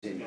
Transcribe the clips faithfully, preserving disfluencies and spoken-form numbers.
I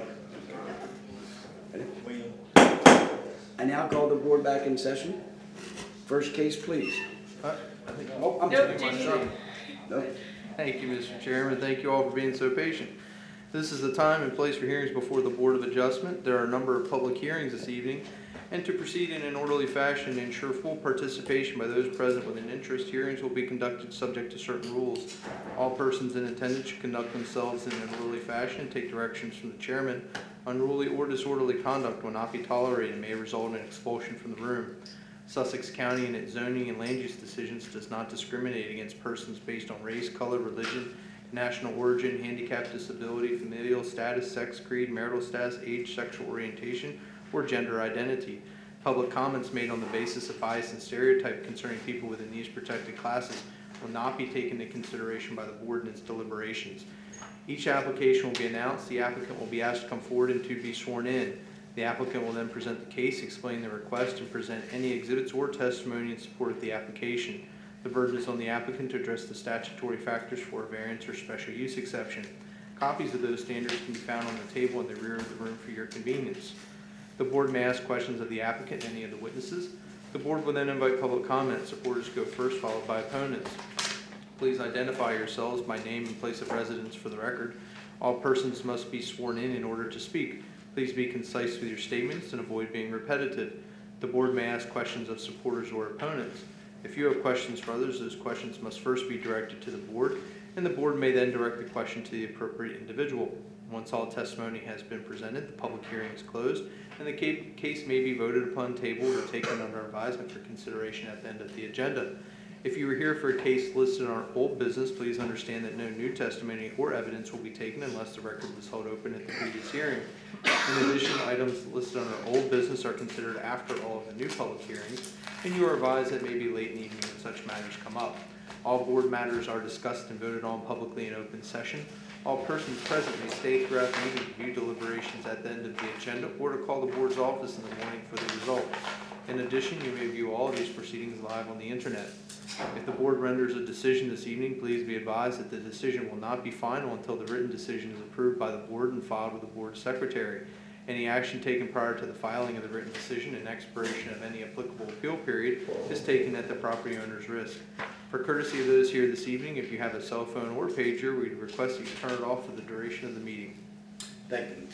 now call the board back in session. First case, please. Uh, I think Oh, I'm Nope, sorry. Jason. No. Thank you, Mister Chairman. Thank you all for being so patient. This is the time and place for hearings before the Board of Adjustment. There are a number of public hearings this evening, and to proceed in an orderly fashion and ensure full participation by those present with an interest, hearings will be conducted subject to certain rules. All persons in attendance should conduct themselves in an orderly fashion and take directions from the chairman. Unruly or disorderly conduct will not be tolerated and may result in expulsion from the room. Sussex County in its zoning and land use decisions does not discriminate against persons based on race, color, religion, national origin, handicap, disability, familial status, sex, creed, marital status, age, sexual orientation, or gender identity. Public comments made on the basis of bias and stereotype concerning people within these protected classes will not be taken into consideration by the board in its deliberations. Each application will be announced. The applicant will be asked to come forward and to be sworn in. The applicant will then present the case, explain the request, and present any exhibits or testimony in support of the application. The burden is on the applicant to address the statutory factors for a variance or special use exception. Copies of those standards can be found on the table in the rear of the room for your convenience. The board may ask questions of the applicant and any of the witnesses. The board will then invite public comment. Supporters go first, followed by opponents. Please identify yourselves by name and place of residence for the record. All persons must be sworn in in order to speak. Please be concise with your statements and avoid being repetitive. The board may ask questions of supporters or opponents. If you have questions for others, those questions must first be directed to the board, and the board may then direct the question to the appropriate individual. Once all testimony has been presented, the public hearing is closed, and the case may be voted upon, tabled, or taken under advisement for consideration at the end of the agenda. If you are here for a case listed on our old business, please understand that no new testimony or evidence will be taken unless the record was held open at the previous hearing. In addition, items listed on our old business are considered after all of the new public hearings, and you are advised that it may be late in the evening when such matters come up. All board matters are discussed and voted on publicly in open session. All persons present may stay throughout the meeting to view deliberations at the end of the agenda or to call the board's office in the morning for the result. In addition, you may view all of these proceedings live on the internet. If the board renders a decision this evening, please be advised that the decision will not be final until the written decision is approved by the board and filed with the board secretary. Any action taken prior to the filing of the written decision and expiration of any applicable appeal period is taken at the property owner's risk. For courtesy of those here this evening, if you have a cell phone or pager, we'd request that you turn it off for the duration of the meeting. Thank you.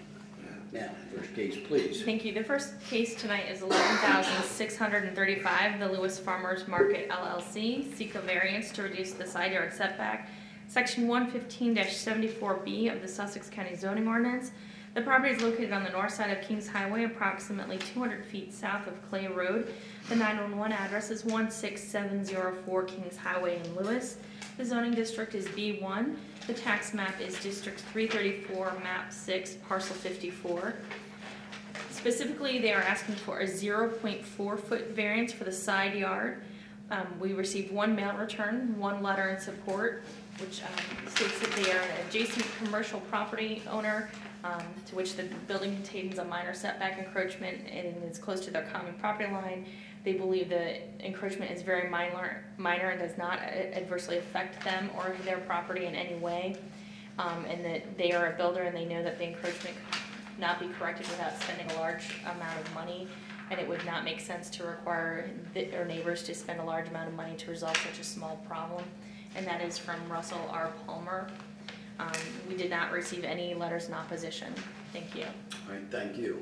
Now, first case, please. Thank you. The first case tonight is eleven thousand six hundred thirty-five, the Lewis Farmers Market L L C. Seek a variance to reduce the side yard setback. Section one fifteen seventy-four B of the Sussex County zoning ordinance. The property is located on the north side of Kings Highway, approximately two hundred feet south of Clay Road. The nine one one address is one six seven zero four Kings Highway in Lewis. The zoning district is B one. The tax map is District three thirty-four, Map six, Parcel fifty-four. Specifically, they are asking for a zero point four foot variance for the side yard. Um, we received one mail return, one letter in support, which um, states that they are an adjacent commercial property owner, um, to which the building contains a minor setback encroachment and is close to their common property line. They believe the encroachment is very minor, minor and does not adversely affect them or their property in any way, um, and that they are a builder and they know that the encroachment could not be corrected without spending a large amount of money, and it would not make sense to require their neighbors to spend a large amount of money to resolve such a small problem. And that is from Russell R. Palmer. Um, we did not receive any letters in opposition. Thank you. All right, thank you.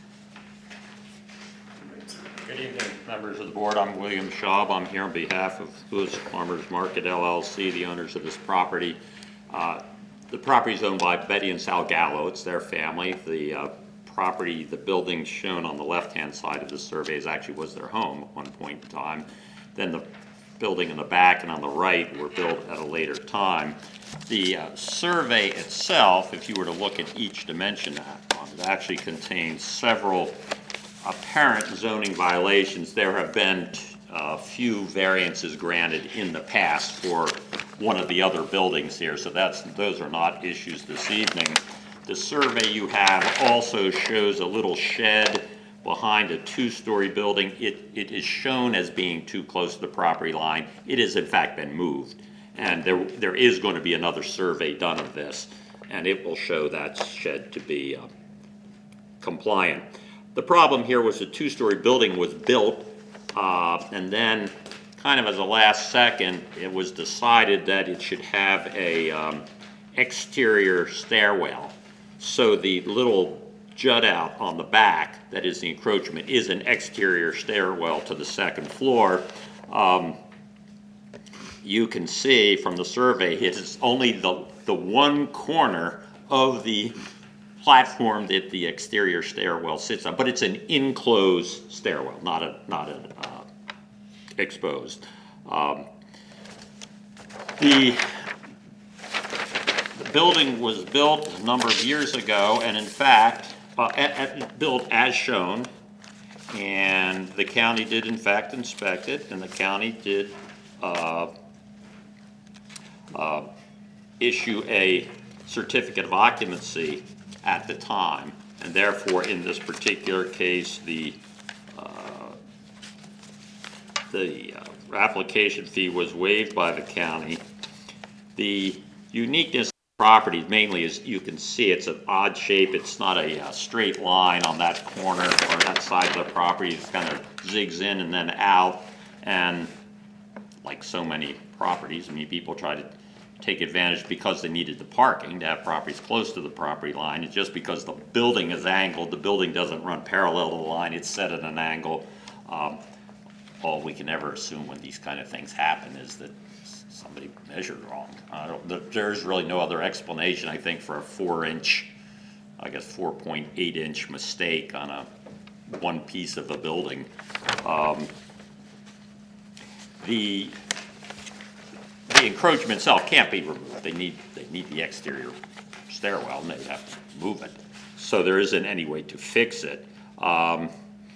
Good evening, members of the board. I'm William Schaub. I'm here on behalf of Lewis Farmers Market L L C, the owners of this property. Uh, the property is owned by Betty and Sal Gallo. It's their family. The uh, property, the building shown on the left-hand side of the survey is actually was their home at one point in time. Then the building in the back and on the right were built at a later time. The uh, survey itself, if you were to look at each dimension, it actually contains several apparent zoning violations. There have been a few variances granted in the past for one of the other buildings here, so that's those are not issues this evening. The survey you have also shows a little shed behind a two-story building. It, it is shown as being too close to the property line. It has in fact been moved, and there, there is going to be another survey done of this. and it will show that shed to be uh, compliant. The problem here was a two-story building was built, uh, and then kind of as a last second, it was decided that it should have a um, exterior stairwell. So the little jut out on the back, that is the encroachment, is an exterior stairwell to the second floor. Um, you can see from the survey, it's only the, the one corner of the platform that the exterior stairwell sits on, but it's an enclosed stairwell, not a not a uh, exposed. Um, the, the building was built a number of years ago, and in fact, uh, at, at, built as shown, and the county did in fact inspect it, and the county did uh, uh, issue a certificate of occupancy at the time, and therefore in this particular case the uh, the uh, application fee was waived by the county. The uniqueness of the property mainly is you can see it's an odd shape. It's not a, a straight line on that corner or that side of the property. It kind of zigs in and then out, and like so many properties, I mean, people try to take advantage because they needed the parking to have properties close to the property line. It's just because the building is angled, the building doesn't run parallel to the line, it's set at an angle. Um, all we can ever assume when these kind of things happen is that somebody measured wrong. I don't, there's really no other explanation, I think, for a four inch, I guess four point eight inch mistake on a one piece of a building. Um, the The encroachment itself can't be removed. They need they need the exterior stairwell, and they have to move it. So there isn't any way to fix it. Um,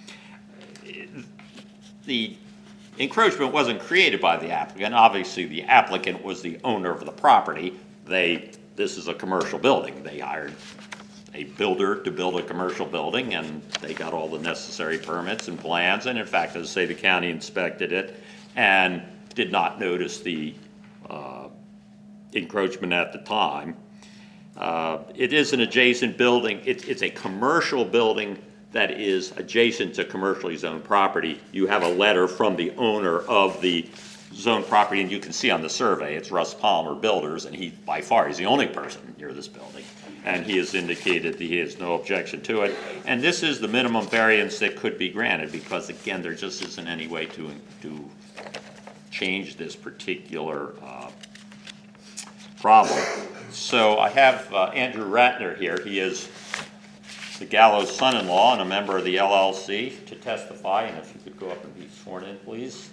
the encroachment wasn't created by the applicant. Obviously, the applicant was the owner of the property. They this is a commercial building. They hired a builder to build a commercial building, and they got all the necessary permits and plans. And in fact, as I say, the county inspected it and did not notice the Uh, encroachment at the time. Uh, it is an adjacent building. It, it's a commercial building that is adjacent to commercially zoned property. You have a letter from the owner of the zoned property, and you can see on the survey, it's Russ Palmer Builders, and he, by far, is the only person near this building. And he has indicated that he has no objection to it. And this is the minimum variance that could be granted, because again, there just isn't any way to, to change this particular uh, problem. So I have uh, Andrew Ratner here. He is the Gallo's son-in-law and a member of the L L C to testify. And if you could go up and be sworn in, please.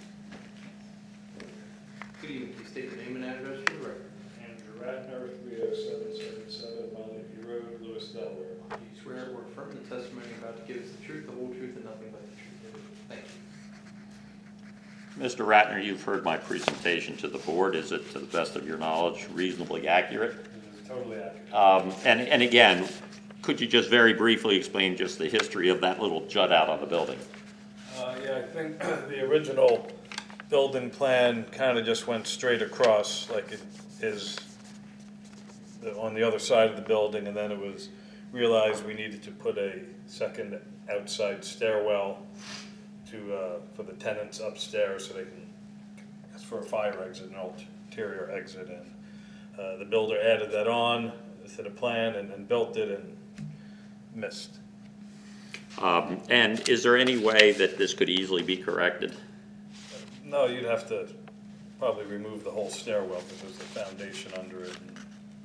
Good evening. Please state your name and address for the record. Andrew Ratner, three oh seven seventy-seven Montague Road, Lewis, Delaware. Do you swear or affirm the testimony you're about to give is the truth, the whole truth, and nothing but the truth? Thank you. Mister Ratner, you've heard my presentation to the board. Is it, to the best of your knowledge, reasonably accurate? It is totally accurate. Um, and, and again, could you just very briefly explain just the history of that little jut out on the building? Uh, yeah, I think the original building plan kind of just went straight across like it is the, on the other side of the building, and then it was realized we needed to put a second outside stairwell to uh, for the tenants upstairs so they can, it's for a fire exit, an ulterior exit, and uh, the builder added that on to the plan and, and built it and missed. Um, and is there any way that this could easily be corrected? No, you'd have to probably remove the whole stairwell because there's a foundation under it. And, and,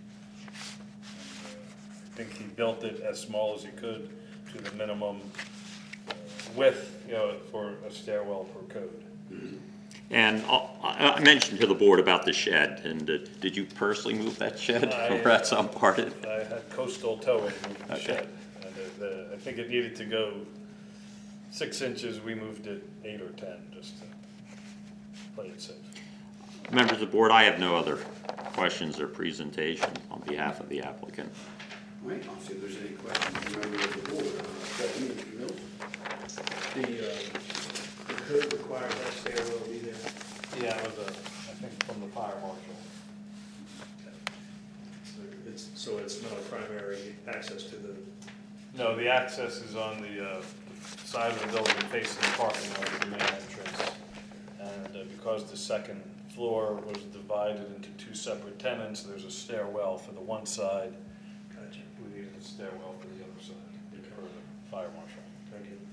uh, I think he built it as small as he could to the minimum uh, width, you know, for a stairwell per code. Mm-hmm. And I, I mentioned to the board about the shed, and uh, did you personally move that shed I, or at some part of it? I had Coastal Towing move the Okay. shed. And it, uh, I think it needed to go six inches. We moved it eight or ten just to play it safe. Members of the board, I have no other questions or presentation on behalf of the applicant. All right, I'll see if there's any questions from members of the board. Uh, Stephanie, Mister Mills? The, uh, the code requires that stairwell to be there. Yeah, it was a, I think from the fire marshal. So it's, so it's not access to the, No, the access is on the uh, side of the building facing the parking lot, the main entrance. And uh, because the second floor was divided into two separate tenants, there's a stairwell for the one side. gotcha, We needed a stairwell for the other side, for the fire marshal. thank you.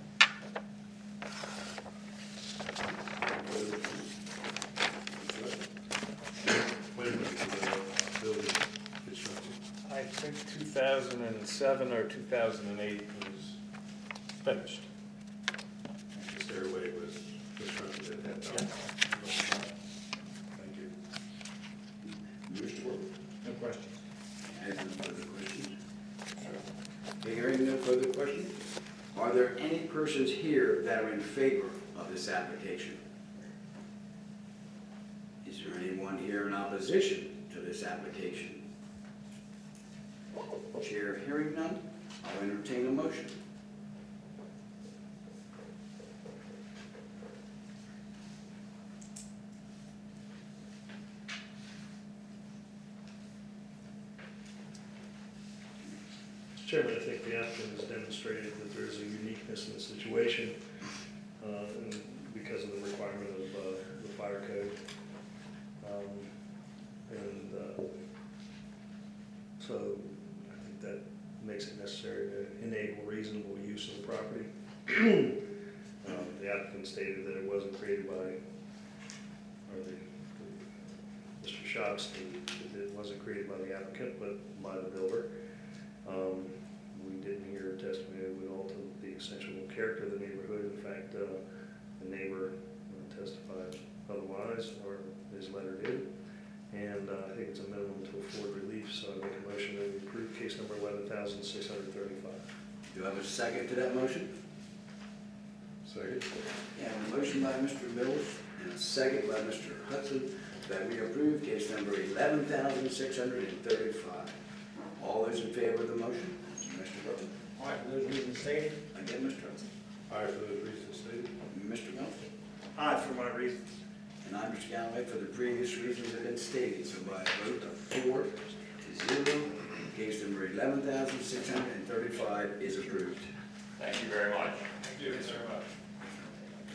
When was the uh, building construction? I think two thousand seven or two thousand eight was finished. The stairway was constructed at that time? Thank you. Mister Work? No questions. Has no further questions? Okay, hearing no further questions, are there any persons here that are in favor of this application? Is there anyone here in opposition to this application? Chair hearing none, I'll entertain a motion. Mister Chairman, I think the applicant has demonstrated that there is a uniqueness in the situation, uh, and because of the requirement of uh, the fire code. Um, And uh, so I think that makes it necessary to enable reasonable use of the property. Um, The applicant stated that it wasn't created by, or the, the- Mister Schaub stated that it wasn't created by the applicant, but by the builder. Um, We didn't hear testimony that would alter the essential character of the neighborhood. In fact, uh, the neighbor uh, testified otherwise, or his letter did. And uh, I think it's a minimum to afford relief, so I make a motion that we approve case number eleven thousand six hundred thirty-five. Do I have a second to that motion? Second. Yeah, a motion by Mister Mills and a second by Mister Hudson that we approve case number eleven thousand six hundred thirty-five. All those in favor of the motion? Mister Hudson? All right, for those reasons stated. Again, Mister Hudson? Aye, for those reasons stated. Mister Mills? Aye, for my reasons. And I'm Mister Galloway for the previous reasons that have been stated. So by a vote of four to zero, case number eleven thousand six hundred thirty-five is approved. Thank you very much. Thank you very much.